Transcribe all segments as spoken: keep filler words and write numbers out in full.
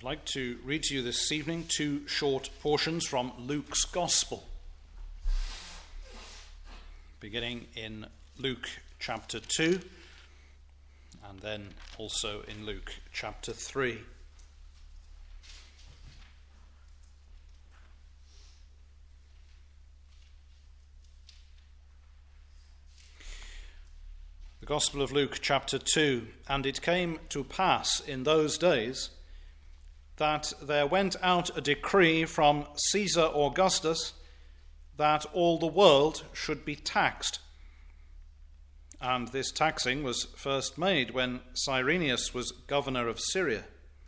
I'd like to read to you this evening two short portions from Luke's Gospel, beginning in Luke chapter two and then also in Luke chapter three. The Gospel of Luke chapter two. And it came to pass in those days that there went out a decree from Caesar Augustus that all the world should be taxed. And this taxing was first made when Cyrenius was governor of Syria.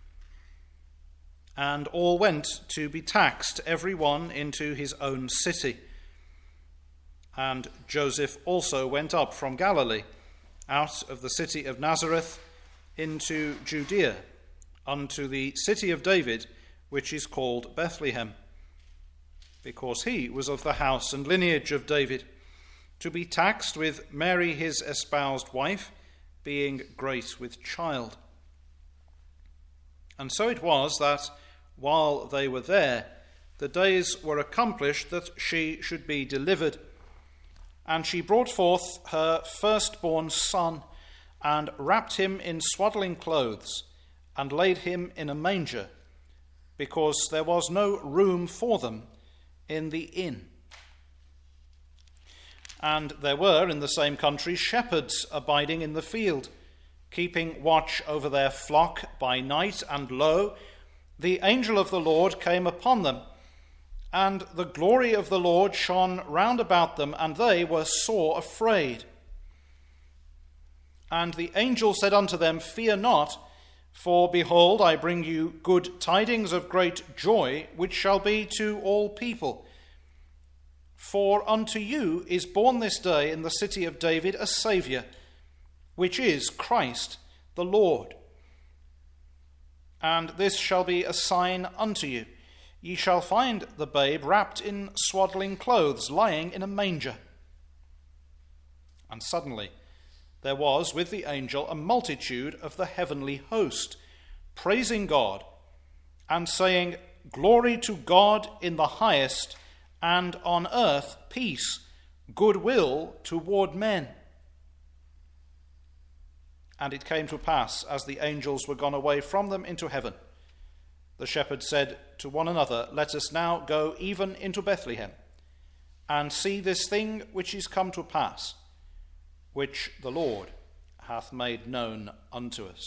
And all went to be taxed, every one into his own city. And Joseph also went up from Galilee, out of the city of Nazareth, into Judea, unto the city of David, which is called Bethlehem, because he was of the house and lineage of David, to be taxed with Mary his espoused wife, being great with child. And so it was that, while they were there, the days were accomplished that she should be delivered. And she brought forth her firstborn son, and wrapped him in swaddling clothes, and laid him in a manger, because there was no room for them in the inn. And there were in the same country shepherds abiding in the field, keeping watch over their flock by night, and lo, the angel of the Lord came upon them, and the glory of the Lord shone round about them, and they were sore afraid. And the angel said unto them, Fear not, for behold, I bring you good tidings of great joy, which shall be to all people. For unto you is born this day in the city of David a Saviour, which is Christ the Lord. And this shall be a sign unto you. Ye shall find the babe wrapped in swaddling clothes, lying in a manger. And suddenly there was with the angel a multitude of the heavenly host, praising God, and saying, Glory to God in the highest, and on earth peace, goodwill toward men. And it came to pass, as the angels were gone away from them into heaven, the shepherds said to one another, Let us now go even into Bethlehem, and see this thing which is come to pass, which the Lord hath made known unto us.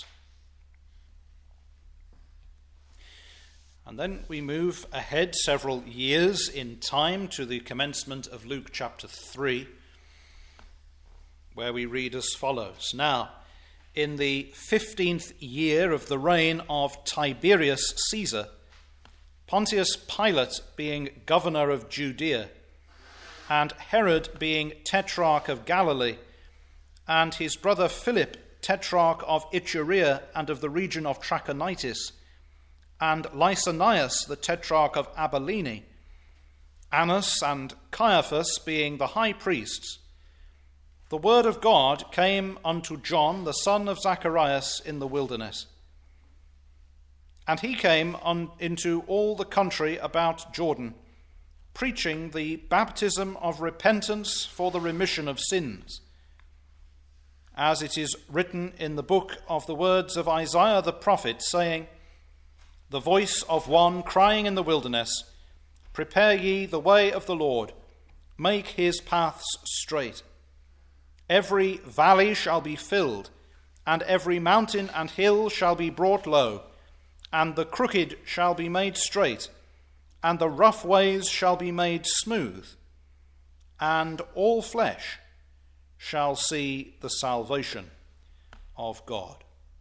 And then we move ahead several years in time to the commencement of Luke chapter three, where we read as follows. Now, in the fifteenth year of the reign of Tiberius Caesar, Pontius Pilate being governor of Judea, and Herod being tetrarch of Galilee, and his brother Philip, tetrarch of Iturea and of the region of Trachonitis, and Lysanias, the tetrarch of Abilene, Annas and Caiaphas being the high priests, the word of God came unto John, the son of Zacharias, in the wilderness. And he came on into all the country about Jordan, preaching the baptism of repentance for the remission of sins, as it is written in the book of the words of Isaiah the prophet, saying, The voice of one crying in the wilderness, Prepare ye the way of the Lord, make his paths straight. Every valley shall be filled, and every mountain and hill shall be brought low, and the crooked shall be made straight, and the rough ways shall be made smooth, and all flesh shall see the salvation of God.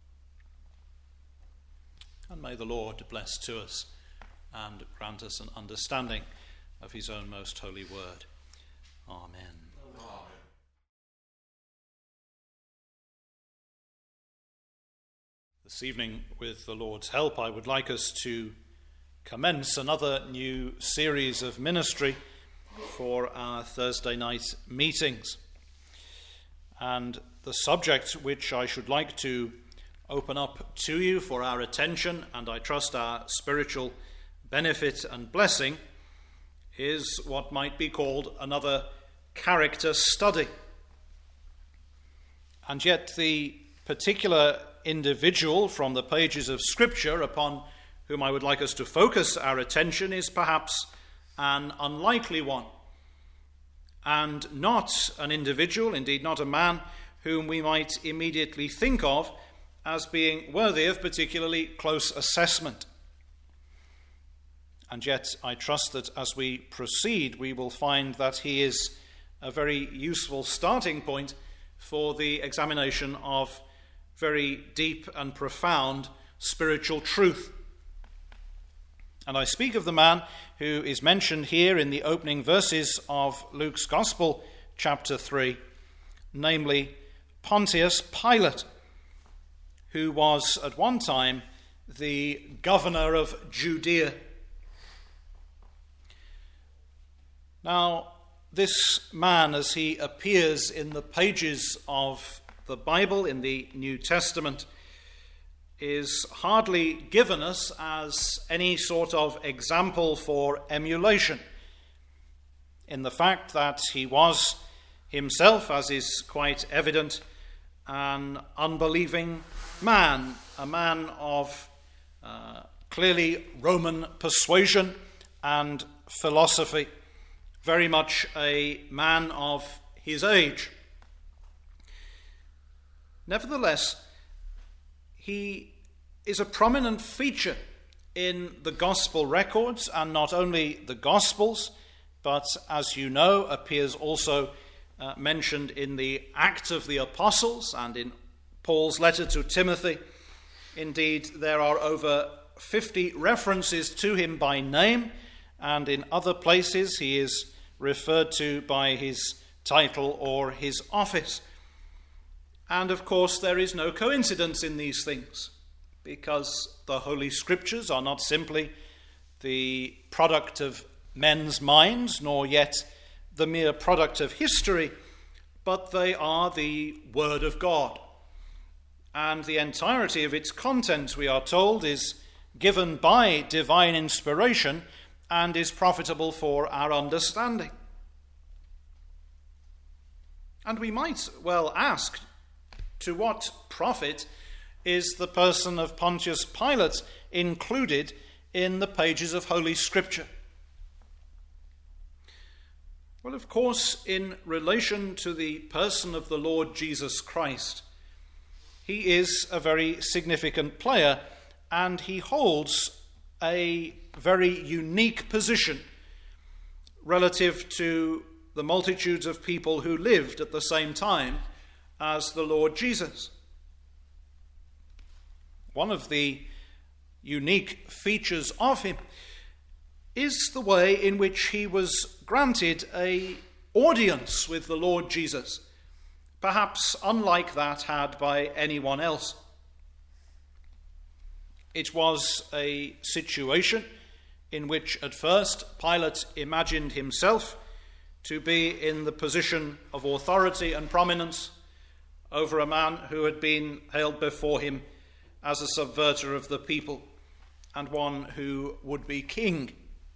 And may the Lord bless to us and grant us an understanding of his own most holy word. Amen. This evening, with the Lord's help, I would like us to commence another new series of ministry for our Thursday night meetings. And the subject which I should like to open up to you for our attention, and I trust our spiritual benefit and blessing, is what might be called another character study. And yet the particular individual from the pages of Scripture upon whom I would like us to focus our attention is perhaps an unlikely one, and not an individual, indeed not a man, whom we might immediately think of as being worthy of particularly close assessment. And yet I trust that as we proceed, we will find that he is a very useful starting point for the examination of very deep and profound spiritual truth. And I speak of the man who is mentioned here in the opening verses of Luke's Gospel, chapter three, namely Pontius Pilate, who was at one time the governor of Judea. Now, this man, as he appears in the pages of the Bible in the New Testament, is hardly given us as any sort of example for emulation, in the fact that he was himself, as is quite evident, an unbelieving man, a man of uh, clearly Roman persuasion and philosophy, very much a man of his age. Nevertheless, he is a prominent feature in the gospel records, and not only the gospels, but as you know, appears also uh, mentioned in the Acts of the Apostles and in Paul's letter to Timothy. Indeed, there are over fifty references to him by name, and in other places he is referred to by his title or his office. And of course, there is no coincidence in these things, because the Holy Scriptures are not simply the product of men's minds, nor yet the mere product of history, but they are the Word of God. And the entirety of its content, we are told, is given by divine inspiration and is profitable for our understanding. And we might well ask, to what profit is the person of Pontius Pilate included in the pages of Holy Scripture? Well, of course, in relation to the person of the Lord Jesus Christ, he is a very significant player, and he holds a very unique position relative to the multitudes of people who lived at the same time as the Lord Jesus. One of the unique features of him is the way in which he was granted an audience with the Lord Jesus, perhaps unlike that had by anyone else. It was a situation in which at first Pilate imagined himself to be in the position of authority and prominence over a man who had been held before him as a subverter of the people and one who would be king.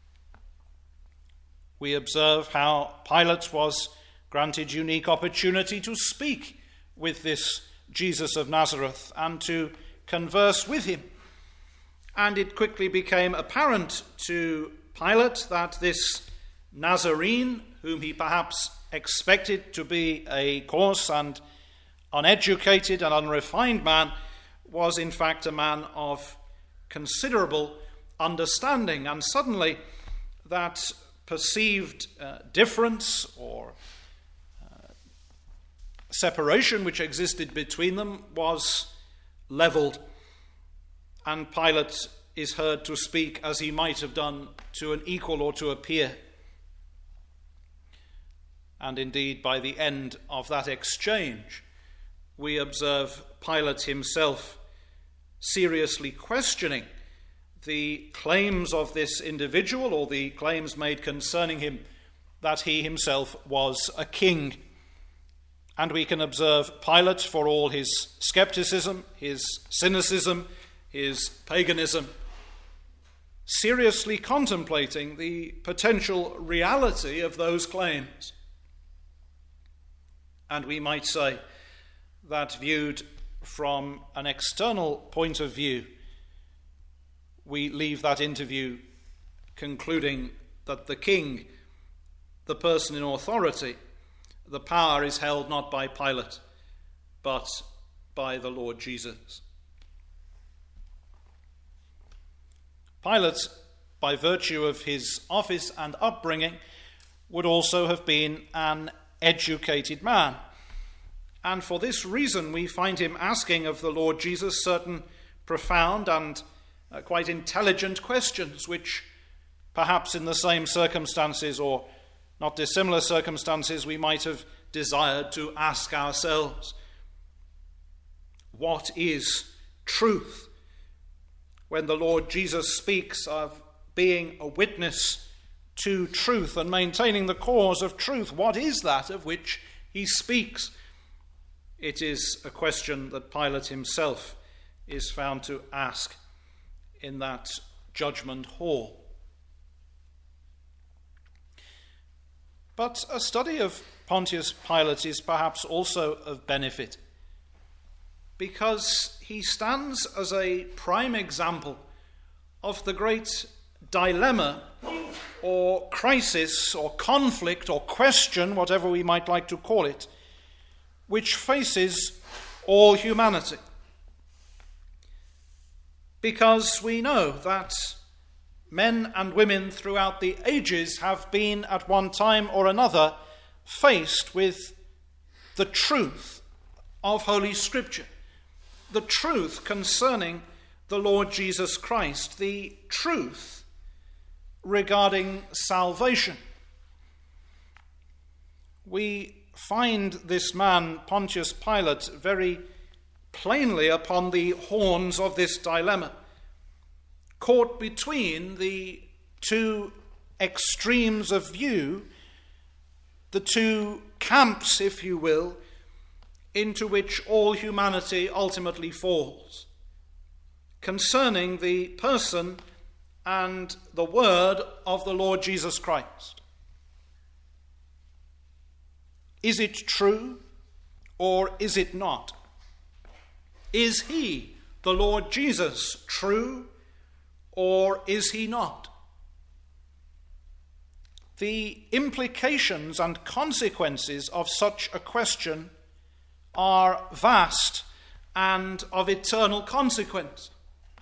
We observe how Pilate was granted unique opportunity to speak with this Jesus of Nazareth and to converse with him. And it quickly became apparent to Pilate that this Nazarene, whom he perhaps expected to be a coarse and uneducated and unrefined man, was in fact a man of considerable understanding. And suddenly that perceived uh, difference or uh, separation which existed between them was leveled, and Pilate is heard to speak as he might have done to an equal or to a peer. And indeed, by the end of that exchange, we observe Pilate himself seriously questioning the claims of this individual, or the claims made concerning him that he himself was a king. And we can observe Pilate, for all his skepticism, his cynicism, his paganism, seriously contemplating the potential reality of those claims. And we might say that, viewed from an external point of view, we leave that interview concluding that the king, the person in authority, the power is held not by Pilate, but by the Lord Jesus. Pilate, by virtue of his office and upbringing, would also have been an educated man. And for this reason, we find him asking of the Lord Jesus certain profound and uh, quite intelligent questions, which perhaps in the same circumstances or not dissimilar circumstances we might have desired to ask ourselves. What is truth? When the Lord Jesus speaks of being a witness to truth and maintaining the cause of truth, what is that of which he speaks? It is a question that Pilate himself is found to ask in that judgment hall. But a study of Pontius Pilate is perhaps also of benefit, because he stands as a prime example of the great dilemma or crisis or conflict or question, whatever we might like to call it, which faces all humanity. Because we know that men and women throughout the ages have been at one time or another faced with the truth of Holy Scripture, the truth concerning the Lord Jesus Christ, the truth regarding salvation. We find this man, Pontius Pilate, very plainly upon the horns of this dilemma, caught between the two extremes of view, the two camps, if you will, into which all humanity ultimately falls, concerning the person and the word of the Lord Jesus Christ. Is it true or is it not? Is he, the Lord Jesus, true or is he not? The implications and consequences of such a question are vast and of eternal consequence.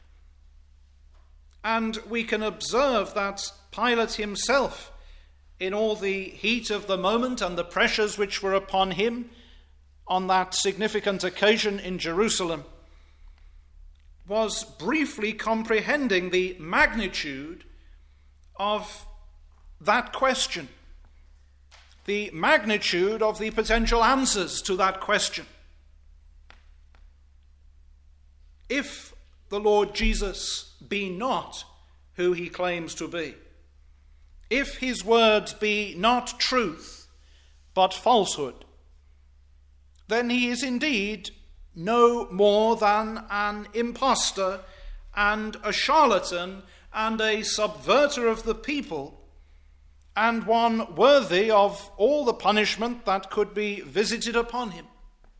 And we can observe that Pilate himself, in all the heat of the moment and the pressures which were upon him on that significant occasion in Jerusalem, was briefly comprehending the magnitude of that question, the magnitude of the potential answers to that question. If the Lord Jesus be not who he claims to be, if his words be not truth but falsehood, then he is indeed no more than an impostor and a charlatan and a subverter of the people, and one worthy of all the punishment that could be visited upon him.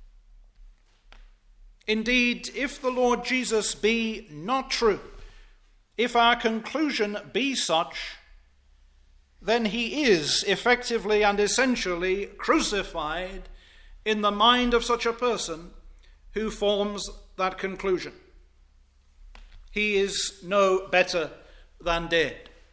Indeed, if the Lord Jesus be not true, if our conclusion be such, then he is effectively and essentially crucified in the mind of such a person who forms that conclusion. He is no better than dead.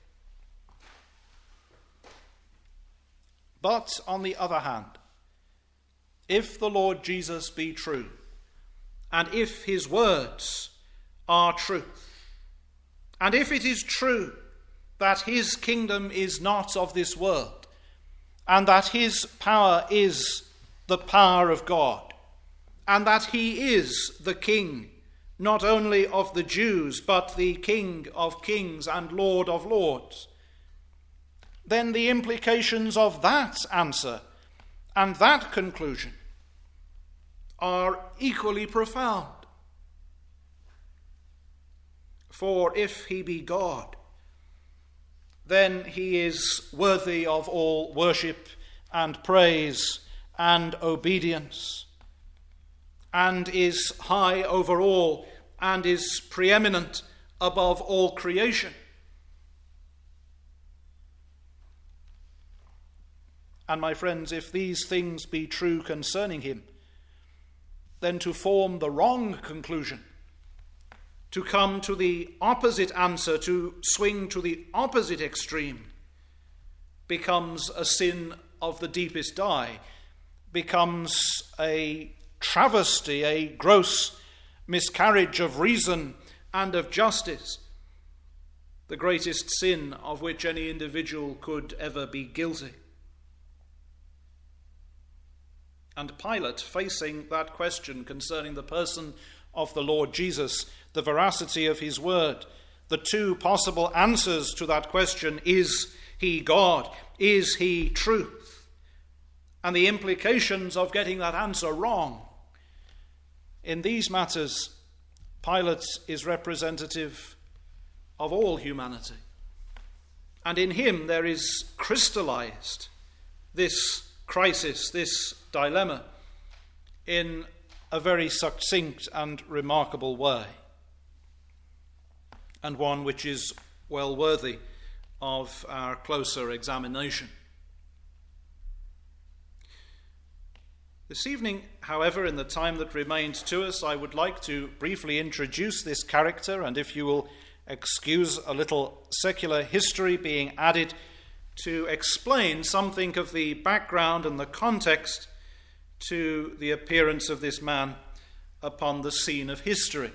But on the other hand, if the Lord Jesus be true, and if his words are truth, and if it is true that his kingdom is not of this world, and that his power is the power of God, and that he is the King, not only of the Jews, but the King of kings and Lord of lords, then the implications of that answer and that conclusion are equally profound. For if he be God, then he is worthy of all worship and praise and obedience, and is high over all, and is preeminent above all creation. And my friends, if these things be true concerning him, then to form the wrong conclusion, to come to the opposite answer, to swing to the opposite extreme, becomes a sin of the deepest dye, becomes a travesty, a gross miscarriage of reason and of justice, the greatest sin of which any individual could ever be guilty. And Pilate, facing that question concerning the person of the Lord Jesus, the veracity of his word, the two possible answers to that question, is he God? Is he truth? And the implications of getting that answer wrong. In these matters, Pilate is representative of all humanity. And in him there is crystallized this crisis, this dilemma, in a very succinct and remarkable way, and one which is well worthy of our closer examination. This evening, however, in the time that remains to us, I would like to briefly introduce this character, and if you will excuse a little secular history being added to explain something of the background and the context to the appearance of this man upon the scene of history.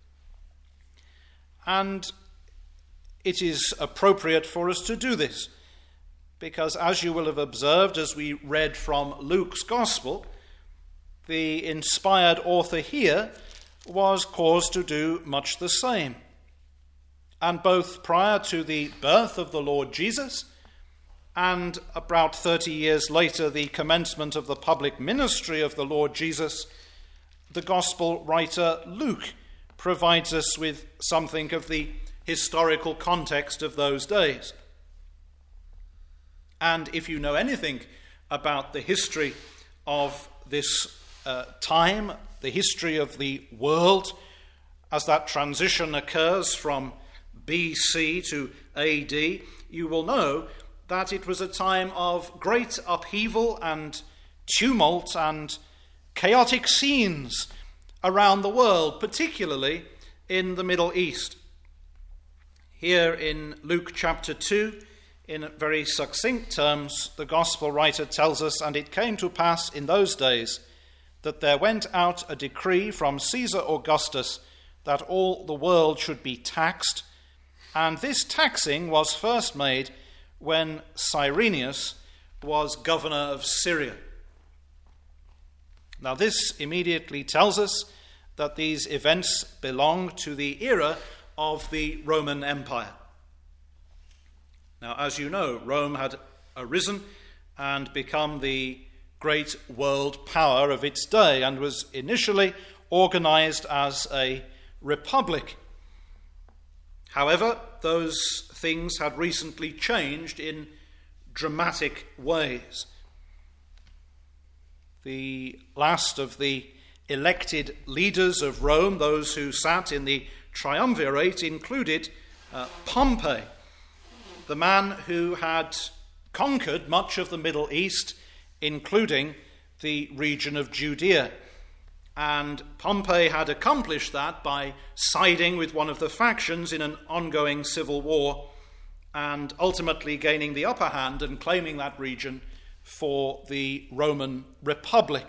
And it is appropriate for us to do this, because as you will have observed as we read from Luke's Gospel, the inspired author here was caused to do much the same. And both prior to the birth of the Lord Jesus and about thirty years later, the commencement of the public ministry of the Lord Jesus, the gospel writer Luke provides us with something of the historical context of those days. And if you know anything about the history of this uh, time, the history of the world, as that transition occurs from B C to A D, you will know that it was a time of great upheaval and tumult and chaotic scenes around the world, particularly in the Middle East. Here in Luke chapter two, in very succinct terms, the gospel writer tells us, "And it came to pass in those days that there went out a decree from Caesar Augustus that all the world should be taxed, and this taxing was first made when Cyrenius was governor of Syria." Now this immediately tells us that these events belong to the era of the Roman Empire. Now, as you know, Rome had arisen and become the great world power of its day and was initially organized as a republic. However, those things had recently changed in dramatic ways. The last of the elected leaders of Rome, those who sat in the triumvirate, included uh, Pompey, the man who had conquered much of the Middle East, including the region of Judea. And Pompey had accomplished that by siding with one of the factions in an ongoing civil war and ultimately gaining the upper hand and claiming that region for the Roman Republic.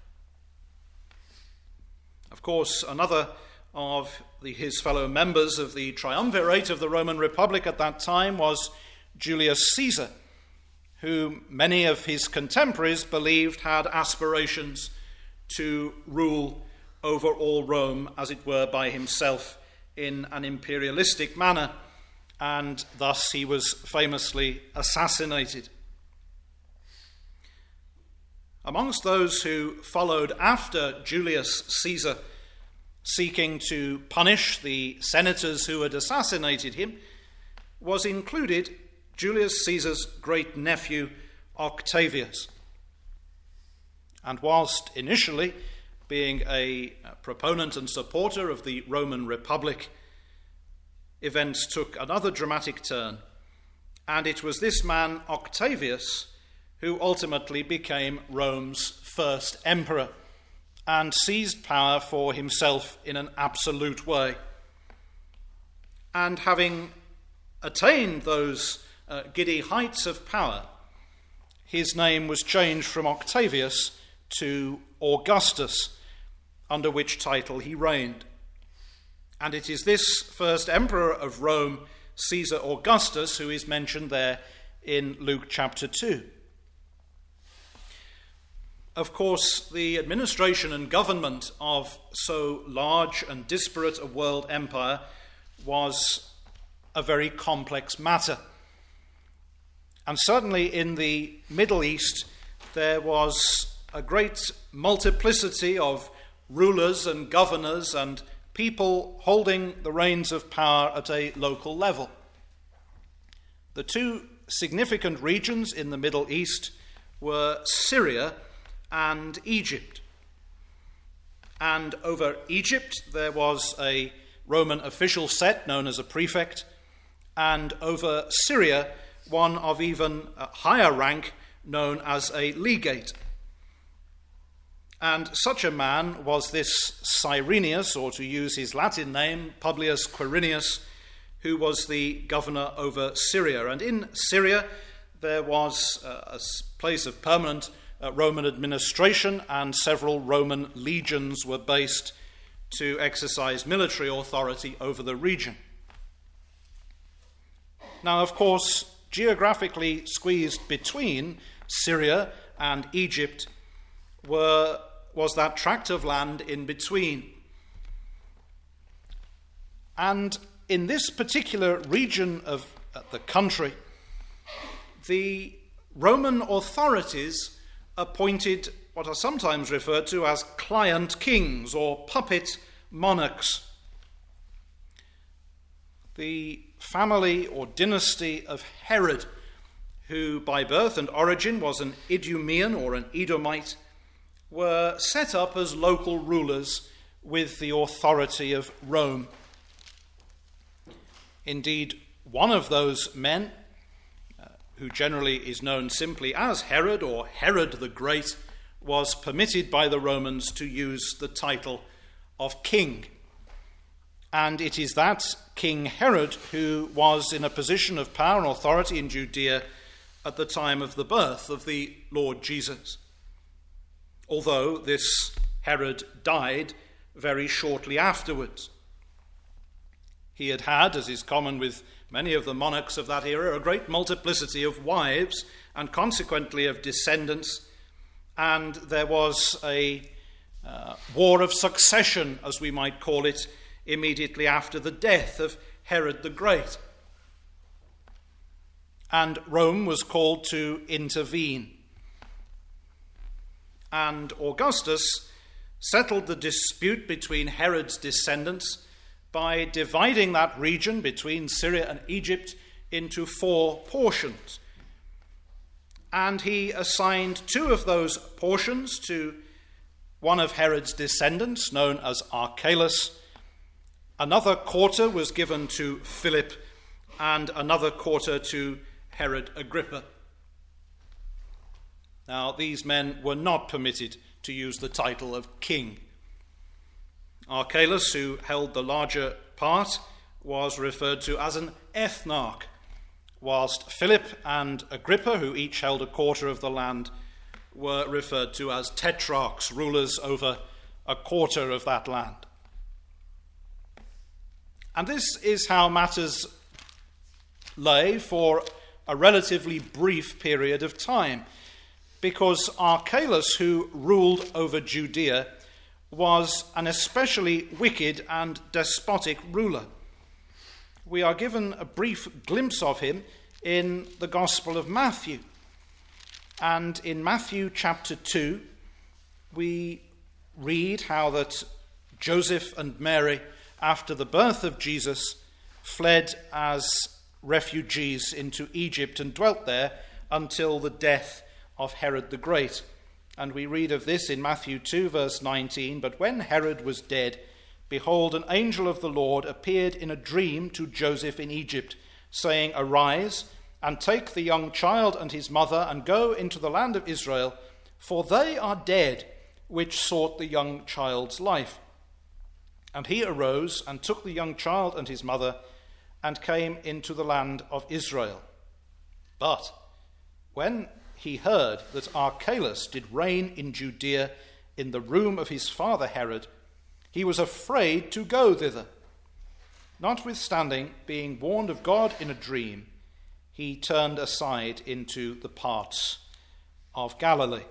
Of course, another of the, his fellow members of the triumvirate of the Roman Republic at that time was Julius Caesar, who many of his contemporaries believed had aspirations to rule over all Rome, as it were, by himself in an imperialistic manner, and thus he was famously assassinated. Amongst those who followed after Julius Caesar, seeking to punish the senators who had assassinated him, was included Julius Caesar's great-nephew Octavius. And whilst initially being a proponent and supporter of the Roman Republic, events took another dramatic turn, and it was this man, Octavius, who ultimately became Rome's first emperor and seized power for himself in an absolute way. And having attained those uh, giddy heights of power, his name was changed from Octavius to Augustus, under which title he reigned. And it is this first emperor of Rome, Caesar Augustus, who is mentioned there in Luke chapter two. Of course, the administration and government of so large and disparate a world empire was a very complex matter. And certainly in the Middle East, there was a great multiplicity of rulers and governors and people holding the reins of power at a local level. The two significant regions in the Middle East were Syria and Egypt. And over Egypt there was a Roman official set known as a prefect, and over Syria one of even a higher rank known as a legate. And such a man was this Cyrenius, or to use his Latin name, Publius Quirinius, who was the governor over Syria. And in Syria there was a place of permanent uh, Roman administration, and several Roman legions were based to exercise military authority over the region. Now, of course, geographically squeezed between Syria and Egypt were was that tract of land in between. And in this particular region of uh, the country, the Roman authorities appointed what are sometimes referred to as client kings or puppet monarchs. The family or dynasty of Herod, who by birth and origin was an Idumean or an Edomite, were set up as local rulers with the authority of Rome. Indeed, one of those men, uh, who generally is known simply as Herod or Herod the Great, was permitted by the Romans to use the title of king. And it is that King Herod who was in a position of power and authority in Judea at the time of the birth of the Lord Jesus. Although this Herod died very shortly afterwards. He had had, as is common with many of the monarchs of that era, a great multiplicity of wives and consequently of descendants, and there was a uh, war of succession, as we might call it, immediately after the death of Herod the Great. And Rome was called to intervene. And Augustus settled the dispute between Herod's descendants by dividing that region between Syria and Egypt into four portions. And he assigned two of those portions to one of Herod's descendants, known as Archelaus. Another quarter was given to Philip, and another quarter to Herod Agrippa. Now, these men were not permitted to use the title of king. Archelaus, who held the larger part, was referred to as an ethnarch, whilst Philip and Agrippa, who each held a quarter of the land, were referred to as tetrarchs, rulers over a quarter of that land. And this is how matters lay for a relatively brief period of time, because Archelaus, who ruled over Judea, was an especially wicked and despotic ruler. We are given a brief glimpse of him in the Gospel of Matthew. And in Matthew chapter two, we read how that Joseph and Mary, after the birth of Jesus, fled as refugees into Egypt and dwelt there until the death of Herod the Great. And we read of this in Matthew two, verse nineteen. But when Herod was dead, behold, an angel of the Lord appeared in a dream to Joseph in Egypt, saying, Arise, and take the young child and his mother, and go into the land of Israel, for they are dead which sought the young child's life. And he arose and took the young child and his mother, and came into the land of Israel. But when he heard that Archelaus did reign in Judea in the room of his father Herod, he was afraid to go thither. Notwithstanding, being warned of God in a dream, he turned aside into the parts of Galilee.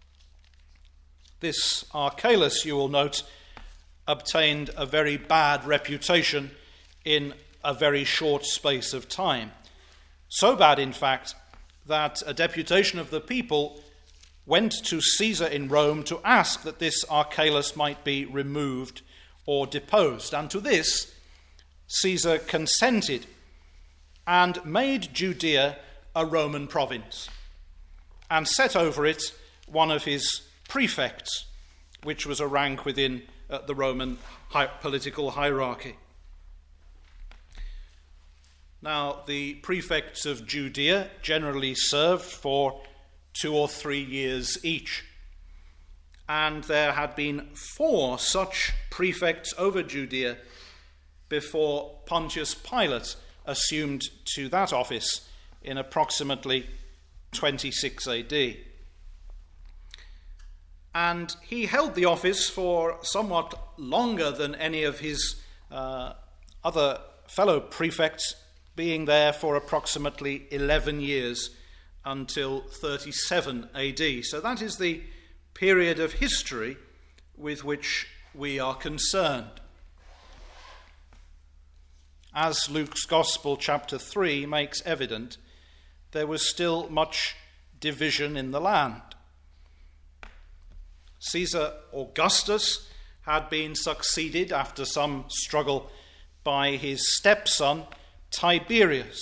This Archelaus, you will note, obtained a very bad reputation in a very short space of time. So bad, in fact, that a deputation of the people went to Caesar in Rome to ask that this Archelaus might be removed or deposed. And to this, Caesar consented and made Judea a Roman province, and set over it one of his prefects, which was a rank within uh, the Roman hi- political hierarchy. Now, the prefects of Judea generally served for two or three years each, and there had been four such prefects over Judea before Pontius Pilate assumed to that office in approximately twenty-six A D. And he held the office for somewhat longer than any of his uh, other fellow prefects, being there for approximately eleven years until thirty-seven A D. So that is the period of history with which we are concerned. As Luke's Gospel, chapter three, makes evident, there was still much division in the land. Caesar Augustus had been succeeded after some struggle by his stepson, Tiberius.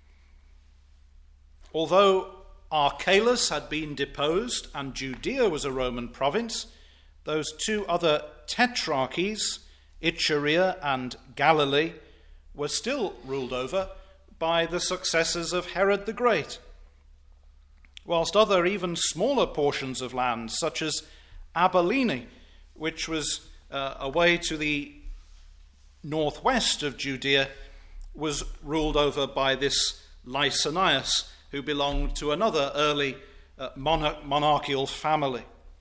Although Archelaus had been deposed and Judea was a Roman province, those two other tetrarchies, Iturea and Galilee, were still ruled over by the successors of Herod the Great, whilst other even smaller portions of land, such as Abilene, which was uh, away to the northwest of Judea, was ruled over by this Lysanias, who belonged to another early uh, monarch- monarchical family.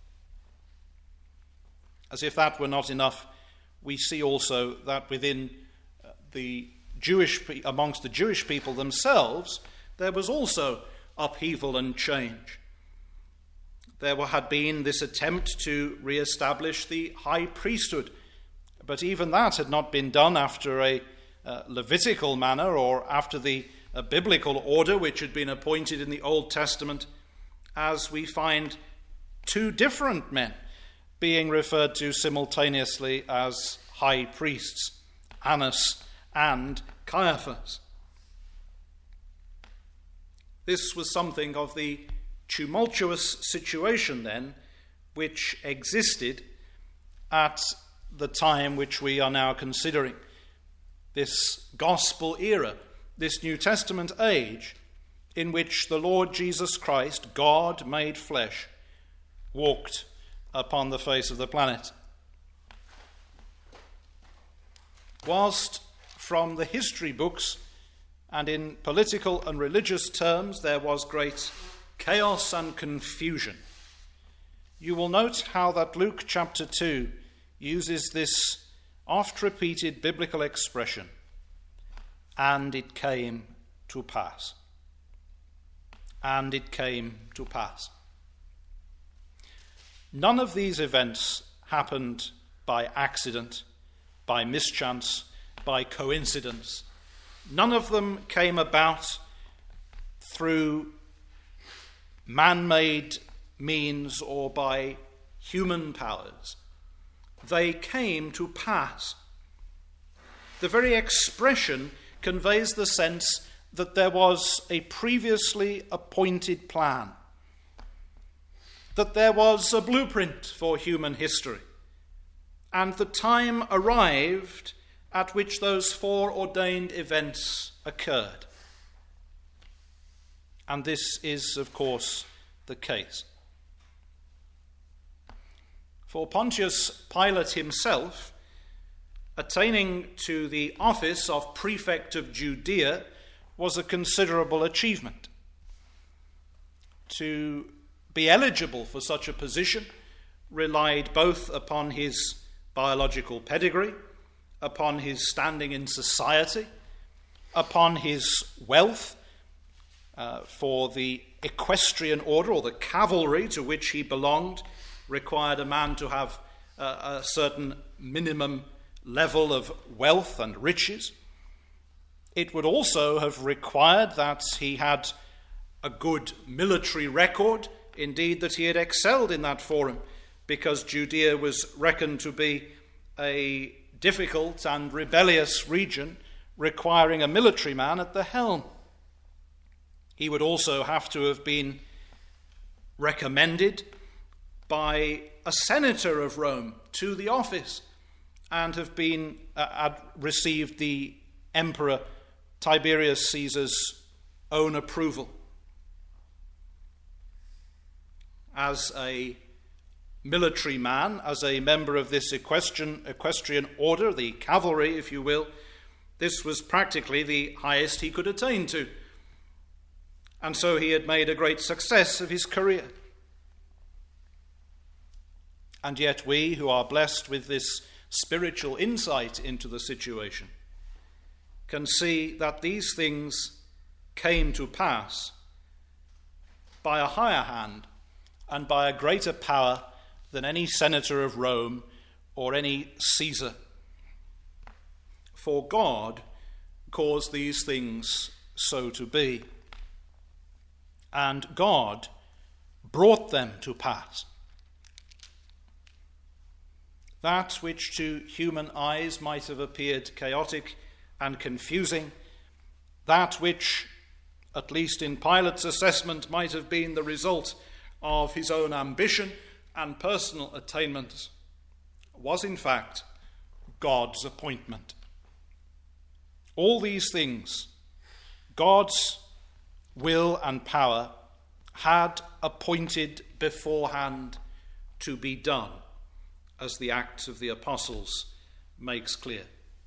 As if that were not enough, we see also that within uh, the Jewish, amongst the Jewish people themselves, there was also upheaval and change. There had been this attempt to re-establish the high priesthood, but even that had not been done after a uh, Levitical manner or after the uh, biblical order which had been appointed in the Old Testament, as we find two different men being referred to simultaneously as high priests, Annas and Caiaphas. This was something of the tumultuous situation then which existed at the time which we are now considering. This gospel era, this New Testament age in which the Lord Jesus Christ, God made flesh, walked upon the face of the planet. Whilst from the history books and in political and religious terms there was great chaos and confusion, you will note how that Luke chapter two uses this oft-repeated biblical expression, and it came to pass. And it came to pass. None of these events happened by accident, by mischance, by coincidence. None of them came about through man-made means or by human powers. They came to pass. The very expression conveys the sense that there was a previously appointed plan, that there was a blueprint for human history, and the time arrived at which those foreordained events occurred. And this is, of course, the case. For Pontius Pilate himself, attaining to the office of prefect of Judea was a considerable achievement. To be eligible for such a position relied both upon his biological pedigree, upon his standing in society, upon his wealth. Uh, for the equestrian order, or the cavalry to which he belonged, required a man to have uh, a certain minimum level of wealth and riches. It would also have required that he had a good military record, indeed that he had excelled in that forum, because Judea was reckoned to be a difficult and rebellious region requiring a military man at the helm. He would also have to have been recommended by a senator of Rome to the office and have been uh, had received the Emperor Tiberius Caesar's own approval. As a military man, as a member of this equestrian, equestrian order, the cavalry, if you will, this was practically the highest he could attain to. And so he had made a great success of his career. And yet we, who are blessed with this spiritual insight into the situation, can see that these things came to pass by a higher hand and by a greater power than any senator of Rome or any Caesar. For God caused these things so to be. And God brought them to pass. That which to human eyes might have appeared chaotic and confusing, that which, at least in Pilate's assessment, might have been the result of his own ambition and personal attainments, was in fact God's appointment. All these things, God's will and power had appointed beforehand to be done, as the Acts of the Apostles makes clear.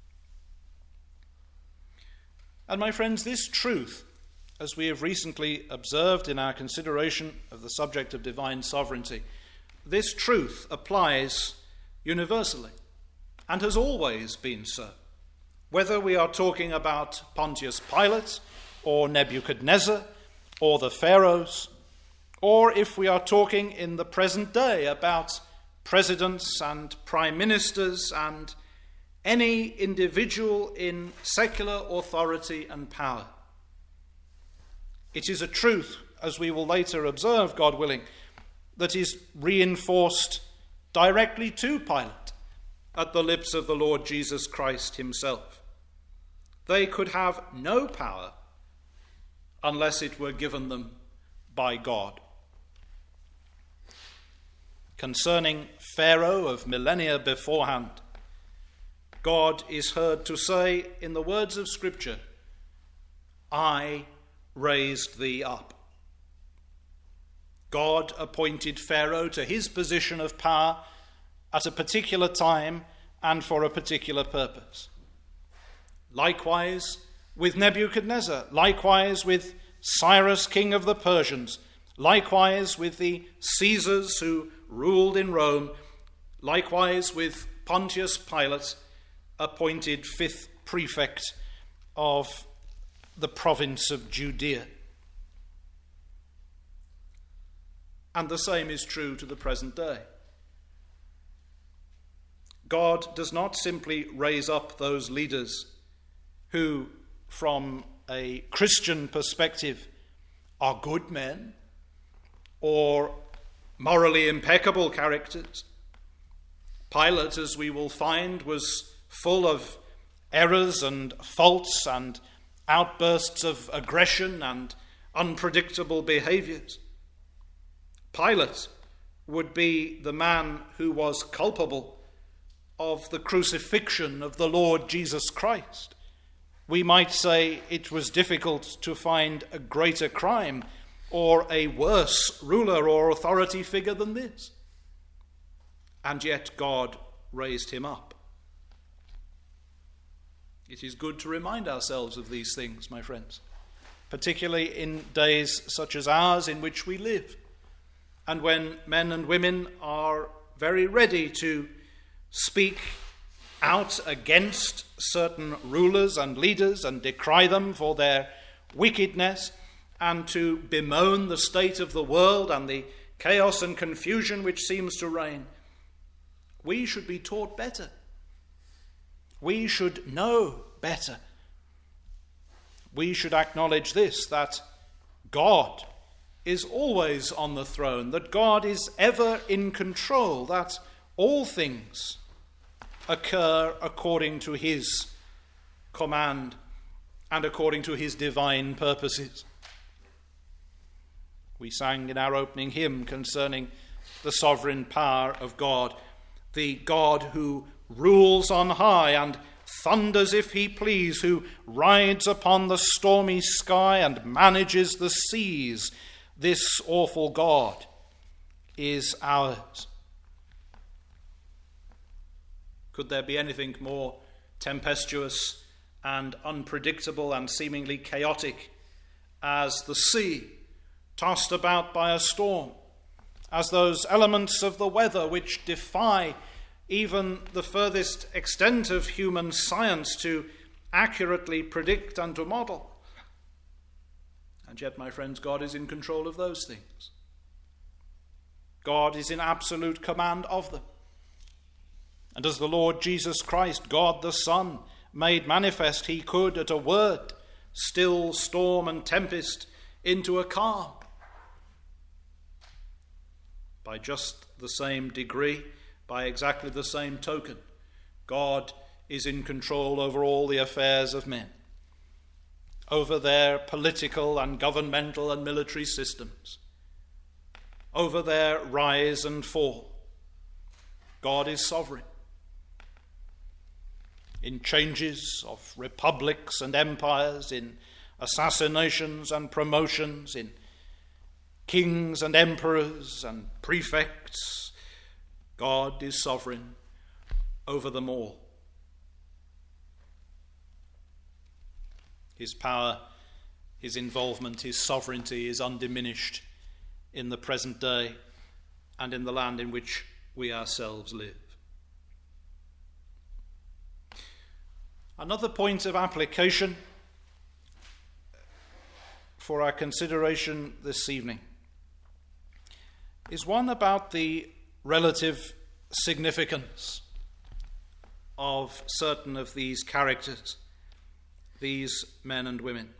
And my friends, this truth, as we have recently observed in our consideration of the subject of divine sovereignty, this truth applies universally and has always been so. Whether we are talking about Pontius Pilate or Nebuchadnezzar or the pharaohs, or if we are talking in the present day about presidents and prime ministers and any individual in secular authority and power. It is a truth, as we will later observe, God willing, that is reinforced directly to Pilate at the lips of the Lord Jesus Christ himself. They could have no power unless it were given them by God. Concerning Pharaoh of millennia beforehand, God is heard to say in the words of Scripture, I raised thee up. God appointed Pharaoh to his position of power at a particular time and for a particular purpose. Likewise with Nebuchadnezzar, likewise with Cyrus, king of the Persians, likewise with the Caesars who ruled in Rome, likewise with Pontius Pilate, appointed fifth prefect of the province of Judea. And the same is true to the present day. God does not simply raise up those leaders who, from a Christian perspective, are good men, or morally impeccable characters. Pilate, as we will find, was full of errors and faults and outbursts of aggression and unpredictable behaviors. Pilate would be the man who was culpable of the crucifixion of the Lord Jesus Christ. We might say it was difficult to find a greater crime or a worse ruler or authority figure than this. And yet God raised him up. It is good to remind ourselves of these things, my friends, particularly in days such as ours in which we live, and when men and women are very ready to speak out against certain rulers and leaders and decry them for their wickedness, and to bemoan the state of the world and the chaos and confusion which seems to reign. We should be taught better. We should know better. We should acknowledge this, that God is always on the throne, that God is ever in control, that all things occur according to his command and according to his divine purposes. We sang in our opening hymn concerning the sovereign power of God, the God who rules on high and thunders if he please, who rides upon the stormy sky and manages the seas. This awful God is ours. Could there be anything more tempestuous and unpredictable and seemingly chaotic as the sea tossed about by a storm, as those elements of the weather which defy even the furthest extent of human science to accurately predict and to model? And yet, my friends, God is in control of those things. God is in absolute command of them. And as the Lord Jesus Christ, God the Son, made manifest, he could, at a word, still storm and tempest into a calm. By just the same degree, by exactly the same token, God is in control over all the affairs of men, over their political and governmental and military systems, over their rise and fall. God is sovereign. In changes of republics and empires, in assassinations and promotions, in kings and emperors and prefects, God is sovereign over them all. His power, his involvement, his sovereignty is undiminished in the present day and in the land in which we ourselves live. Another point of application for our consideration this evening is one about the relative significance of certain of these characters, these men and women.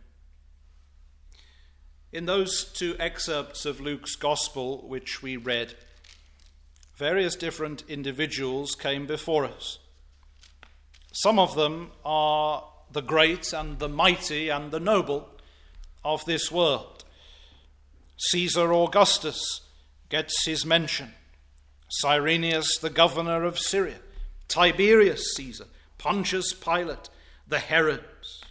In those two excerpts of Luke's Gospel which we read, various different individuals came before us. Some of them are the great and the mighty and the noble of this world. Caesar Augustus gets his mention. Cyrenius, the governor of Syria. Tiberius Caesar. Pontius Pilate. The Herods.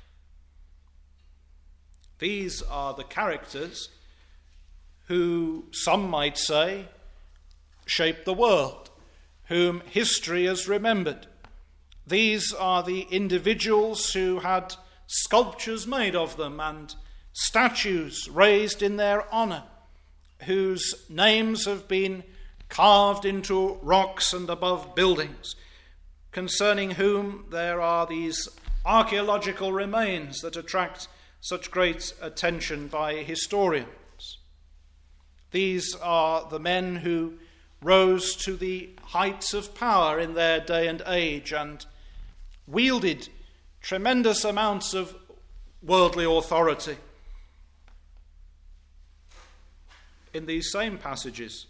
These are the characters who, some might say, shaped the world, whom history has remembered. These are the individuals who had sculptures made of them and statues raised in their honor, whose names have been carved into rocks and above buildings, concerning whom there are these archaeological remains that attract such great attention by historians. These are the men who rose to the heights of power in their day and age and wielded tremendous amounts of worldly authority in these same passages,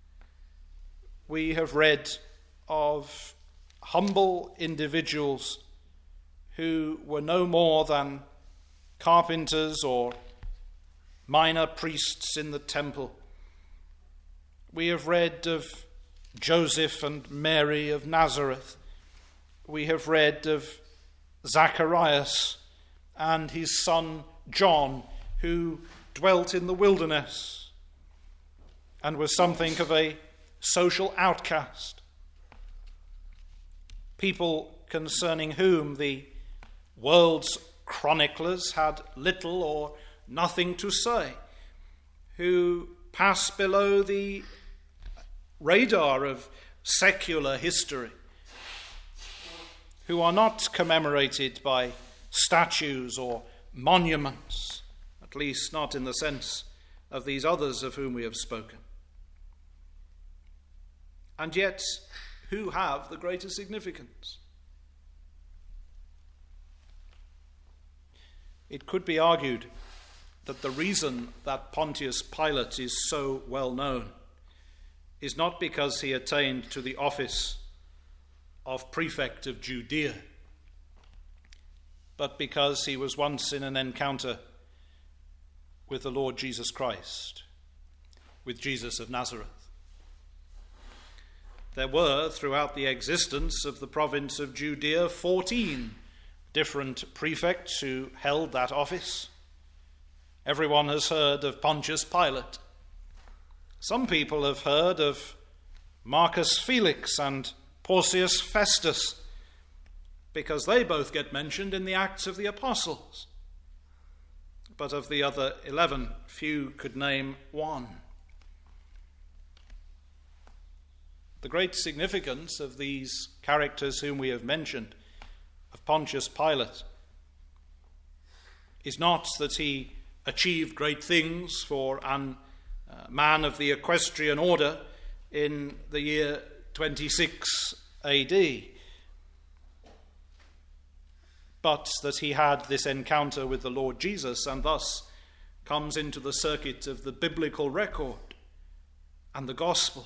we have read of humble individuals who were no more than carpenters or minor priests in the temple. We have read of Joseph and Mary of Nazareth. We have read of Zacharias and his son John, who dwelt in the wilderness and was something of a social outcast. People concerning whom the world's chroniclers had little or nothing to say, who pass below the radar of secular history, who are not commemorated by statues or monuments, at least not in the sense of these others of whom we have spoken. And yet, who have the greater significance? It could be argued that the reason that Pontius Pilate is so well known is not because he attained to the office of prefect of Judea, but because he was once in an encounter with the Lord Jesus Christ, with Jesus of Nazareth. There were, throughout the existence of the province of Judea, fourteen different prefects who held that office. Everyone has heard of Pontius Pilate. Some people have heard of Marcus Felix and Porcius Festus, because they both get mentioned in the Acts of the Apostles. But of the other eleven, few could name one. The great significance of these characters whom we have mentioned, of Pontius Pilate, is not that he achieved great things for a uh, man of the equestrian order in the year twenty-six A D, but that he had this encounter with the Lord Jesus and thus comes into the circuit of the biblical record and the Gospels.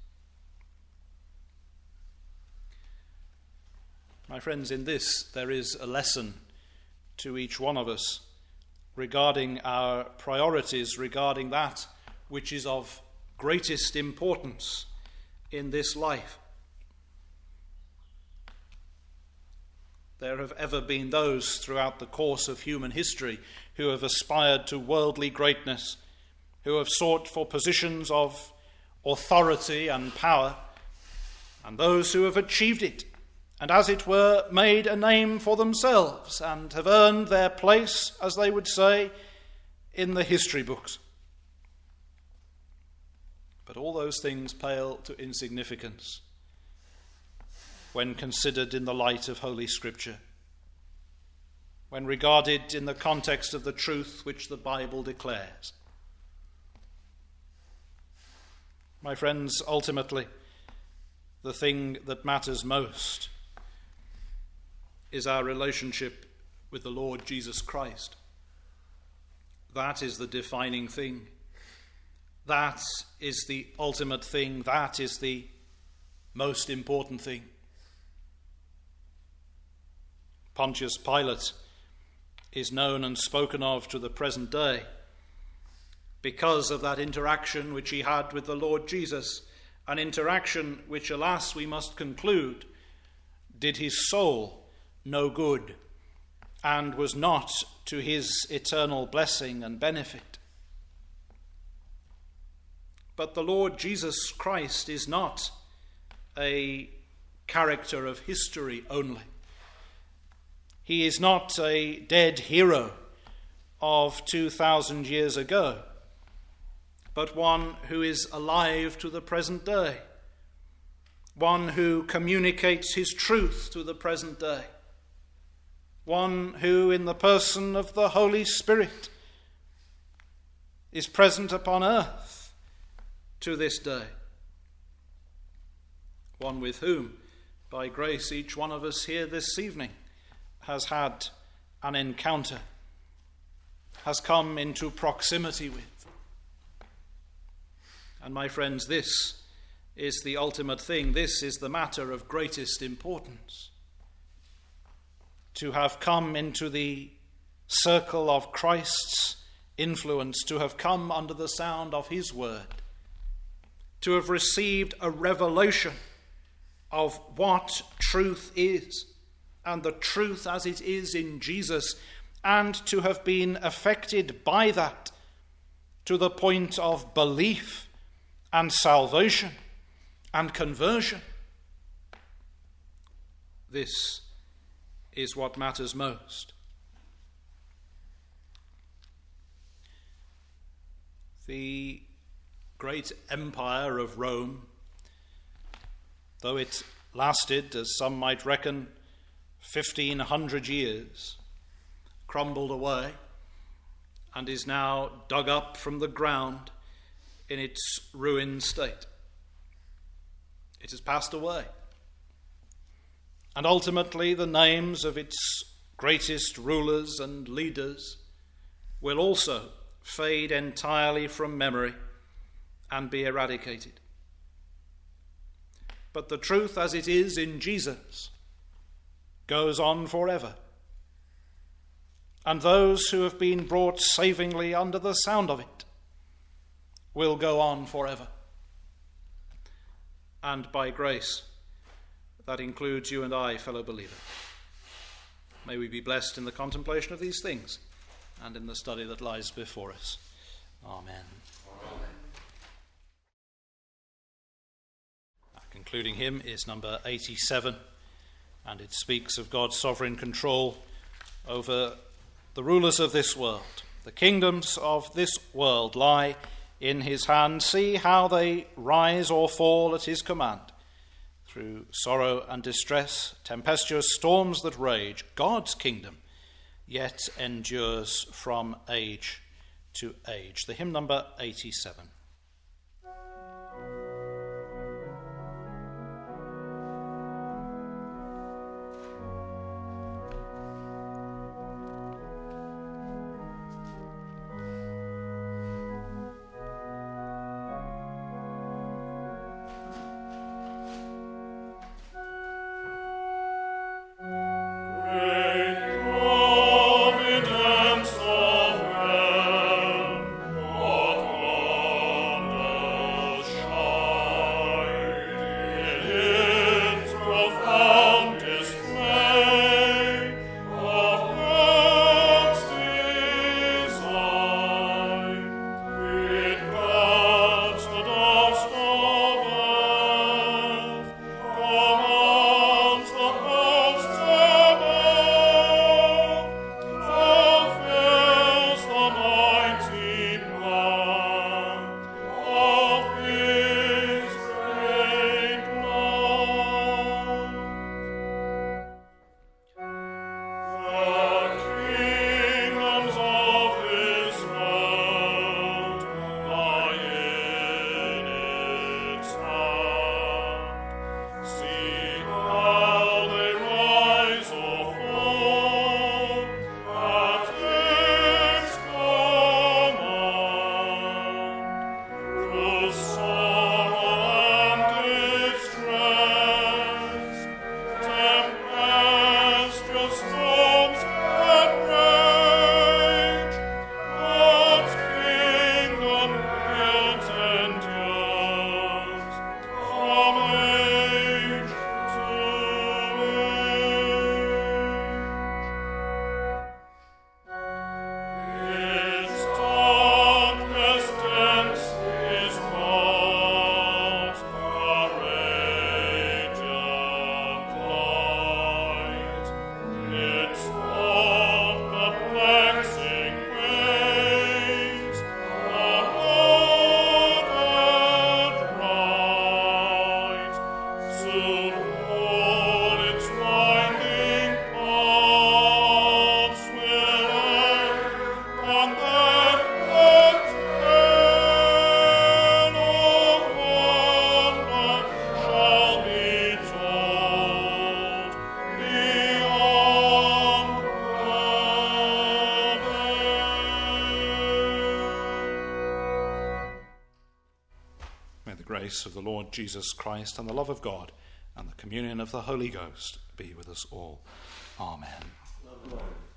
My friends, in this there is a lesson to each one of us regarding our priorities, regarding that which is of greatest importance in this life. There have ever been those throughout the course of human history who have aspired to worldly greatness, who have sought for positions of authority and power, and those who have achieved it, and as it were made a name for themselves, and have earned their place, as they would say, in the history books. But all those things pale to insignificance when considered in the light of Holy Scripture, when regarded in the context of the truth which the Bible declares. My friends, ultimately, the thing that matters most is our relationship with the Lord Jesus Christ. That is the defining thing. That is the ultimate thing. That is the most important thing. Pontius Pilate is known and spoken of to the present day because of that interaction which he had with the Lord Jesus, an interaction which, alas, we must conclude, did his soul no good and was not to his eternal blessing and benefit. But the Lord Jesus Christ is not a character of history only. He is not a dead hero of two thousand years ago, but one who is alive to the present day, one who communicates his truth to the present day, one who, in the person of the Holy Spirit, is present upon earth to this day, one with whom, by grace, each one of us here this evening has had an encounter, has come into proximity with. And my friends, this is the ultimate thing. This is the matter of greatest importance. To have come into the circle of Christ's influence, to have come under the sound of his word, to have received a revelation of what truth is, and the truth as it is in Jesus, and to have been affected by that to the point of belief and salvation and conversion. This is what matters most. The great empire of Rome, though it lasted, as some might reckon, fifteen hundred years, crumbled away and is now dug up from the ground in its ruined state. It has passed away. And ultimately the names of its greatest rulers and leaders will also fade entirely from memory and be eradicated. But the truth as it is in Jesus goes on forever. And those who have been brought savingly under the sound of it will go on forever. And by grace, that includes you and I, fellow believer. May we be blessed in the contemplation of these things and in the study that lies before us. Amen. Amen. Our concluding hymn is number eighty-seven, and it speaks of God's sovereign control over the rulers of this world. The kingdoms of this world lie in his hand. See how they rise or fall at his command. Through sorrow and distress, tempestuous storms that rage, God's kingdom yet endures from age to age. The hymn number eighty-seven. Providence of heaven, God grace of the Lord Jesus Christ and the love of God and the communion of the Holy Ghost be with us all. Amen.